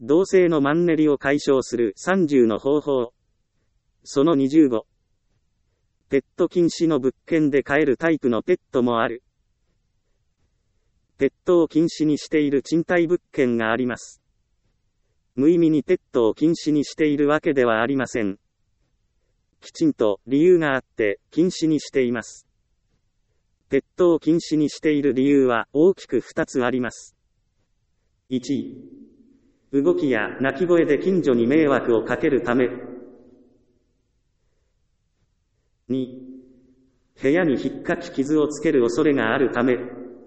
同性のマンネリを解消する30の方法。その25。ペット禁止の物件で飼えるタイプのペットもある。ペットを禁止にしている賃貸物件があります。無意味にペットを禁止にしているわけではありません。きちんと理由があって禁止にしています。ペットを禁止にしている理由は大きく2つあります。1、動きや鳴き声で近所に迷惑をかけるため。2、部屋に引っかき傷をつける恐れがあるため。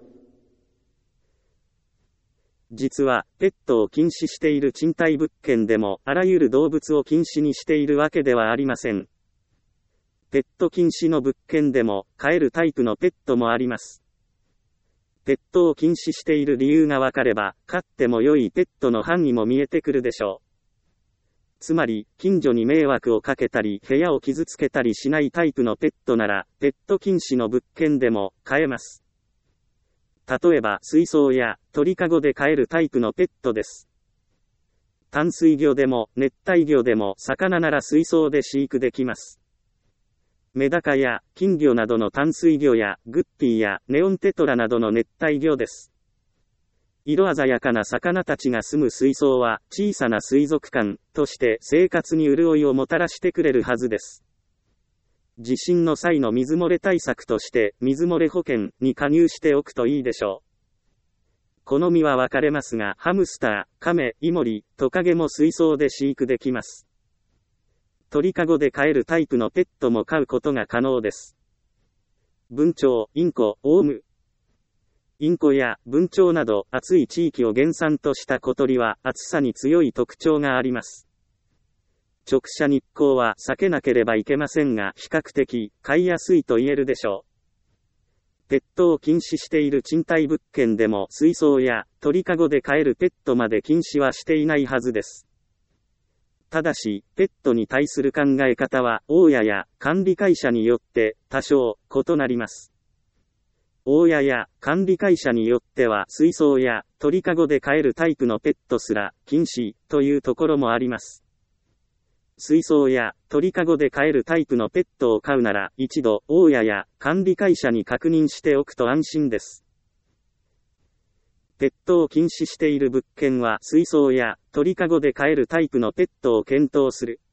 実は、ペットを禁止している賃貸物件でも、あらゆる動物を禁止にしているわけではありません。ペット禁止の物件でも、飼えるタイプのペットもあります。ペットを禁止している理由がわかれば、飼っても良いペットの範囲も見えてくるでしょう。つまり、近所に迷惑をかけたり、部屋を傷つけたりしないタイプのペットなら、ペット禁止の物件でも、飼えます。例えば、水槽や鳥かごで飼えるタイプのペットです。淡水魚でも、熱帯魚でも、魚なら水槽で飼育できます。メダカや金魚などの淡水魚やグッピーやネオンテトラなどの熱帯魚です。色鮮やかな魚たちが住む水槽は小さな水族館として生活に潤いをもたらしてくれるはずです。地震の際の水漏れ対策として水漏れ保険に加入しておくといいでしょう。好みは分かれますが、ハムスター、カメ、イモリ、トカゲも水槽で飼育できます。鳥かごで飼えるタイプのペットも飼うことが可能です。文鳥、インコ、オウム。インコや文鳥など暑い地域を原産とした小鳥は暑さに強い特徴があります。直射日光は避けなければいけませんが、比較的飼いやすいと言えるでしょう。ペットを禁止している賃貸物件でも水槽や鳥かごで飼えるペットまで禁止はしていないはずです。ただし、ペットに対する考え方は、大家や管理会社によって多少異なります。大家や管理会社によっては、水槽や鳥かごで飼えるタイプのペットすら禁止というところもあります。水槽や鳥かごで飼えるタイプのペットを飼うなら、一度大家や管理会社に確認しておくと安心です。ペットを禁止している物件は水槽や鳥かごで飼えるタイプのペットを検討する。